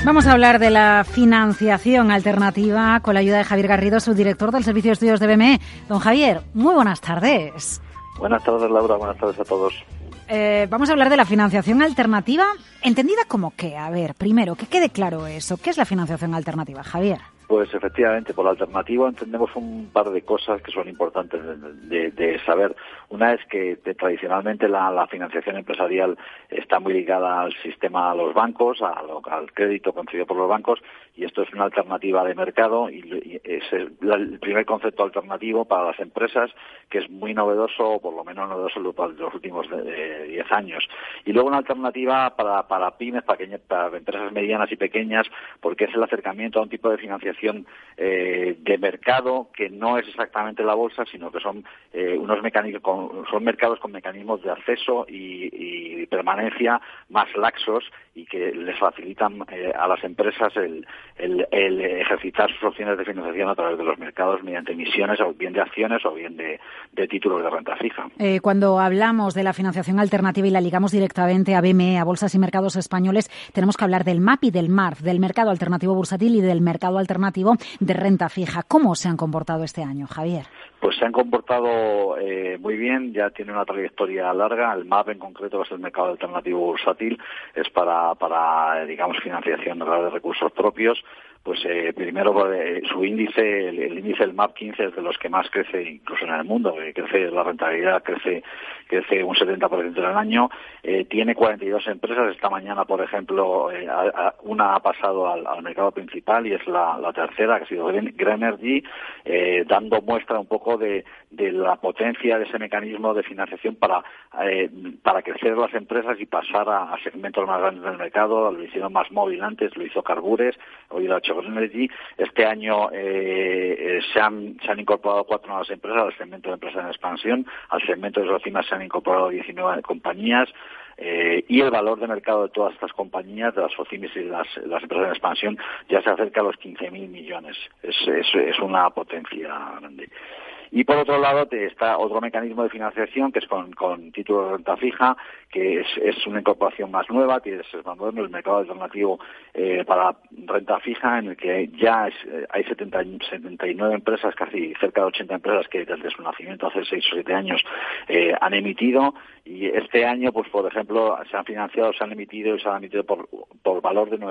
Vamos a hablar de la financiación alternativa con la ayuda de Javier Garrido, subdirector del Servicio de Estudios de BME. Don Javier, muy buenas tardes. Buenas tardes, Laura. Buenas tardes a todos. Vamos a hablar de la financiación alternativa, entendida como qué. A ver, primero, que quede claro eso. ¿Qué es la financiación alternativa, Javier? Pues efectivamente, por la alternativa entendemos un par de cosas que son importantes de saber. Una es que tradicionalmente la financiación empresarial está muy ligada al sistema, a los bancos, al crédito concedido por los bancos, y esto es una alternativa de mercado y es el primer concepto alternativo para las empresas, que es muy novedoso, o por lo menos novedoso en los últimos 10 años. Y luego una alternativa para pymes, para empresas medianas y pequeñas, porque es el acercamiento a un tipo de financiación de mercado que no es exactamente la bolsa, sino que son son mercados con mecanismos de acceso y permanencia más laxos y que les facilitan a las empresas el ejercitar sus opciones de financiación a través de los mercados mediante emisiones o bien de acciones o bien de títulos de renta fija. Cuando hablamos de la financiación alternativa y la ligamos directamente a BME, a bolsas y mercados españoles, tenemos que hablar del MAP y del MARF, del mercado alternativo bursátil y del mercado alternativo de renta fija. ¿Cómo se han comportado este año, Javier? Pues se han comportado muy bien, ya tiene una trayectoria larga. El MAP en concreto, que es el mercado alternativo bursátil, es para digamos, financiación de recursos propios. Pues primero su índice, el índice del MAP 15 es de los que más crece incluso en el mundo, la rentabilidad crece un 70% en el año, tiene 42 empresas. Esta mañana, por ejemplo, una ha pasado al mercado principal y es la tercera, que ha sido Grenergy, dando muestra un poco de la potencia de ese mecanismo de financiación para crecer las empresas y pasar a segmentos más grandes del mercado. Lo hicieron Más Móvil antes, lo hizo Carbures, hoy lo ha hecho Grenergy. Este año se han incorporado 4 nuevas empresas al segmento de empresas en expansión. Al segmento de SOCIMA se han incorporado 19 compañías. Y el valor de mercado de todas estas compañías, de las SOCIMIS y las empresas en expansión, ya se acerca a los 15.000 millones. Es una potencia grande. Y por otro lado está otro mecanismo de financiación que es con títulos de renta fija, que es una incorporación más nueva, que es más moderno, el mercado alternativo para renta fija, en el que ya hay 79 empresas, casi cerca de 80 empresas que desde su nacimiento hace 6 o 7 años han emitido, y este año, pues por ejemplo, se han emitido por valor de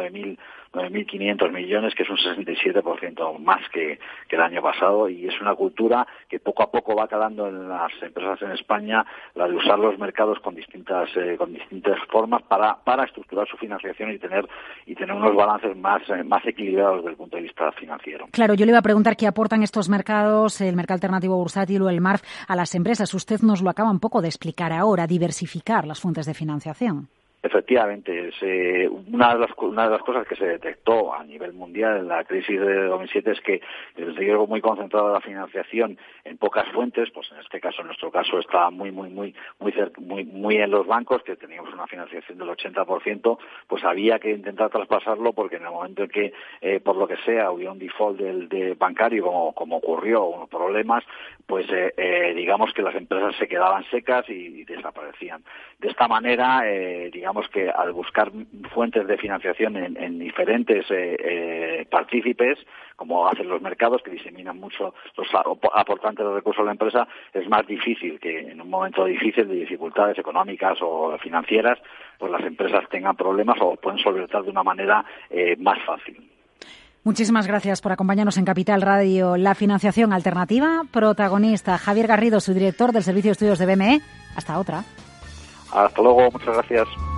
9.500 millones, que es un 67% más que el año pasado, y es una cultura que poco a poco va calando en las empresas en España, la de usar los mercados con distintas formas para estructurar su financiación y tener unos balances más equilibrados desde el punto de vista financiero. Claro, yo le iba a preguntar qué aportan estos mercados, el mercado alternativo bursátil o el MARF, a las empresas. Usted nos lo acaba un poco de explicar ahora, diversificar las fuentes de financiación. Efectivamente, una de las cosas que se detectó a nivel mundial en la crisis de 2007 es que el riesgo muy concentrado de la financiación en pocas fuentes, pues en nuestro caso está muy en los bancos, que teníamos una financiación del 80%, pues había que intentar traspasarlo, porque en el momento en que por lo que sea hubiera un default del bancario, como ocurrió, unos problemas, pues digamos que las empresas se quedaban secas y desaparecían. De esta manera, digamos que al buscar fuentes de financiación en diferentes partícipes, como hacen los mercados, que diseminan mucho los aportantes de recursos a la empresa, es más difícil que en un momento difícil de dificultades económicas o financieras, pues las empresas tengan problemas o pueden solventar de una manera más fácil. Muchísimas gracias por acompañarnos en Capital Radio. La financiación alternativa, protagonista Javier Garrido, su director del Servicio de Estudios de BME. Hasta otra. Hasta luego, muchas gracias.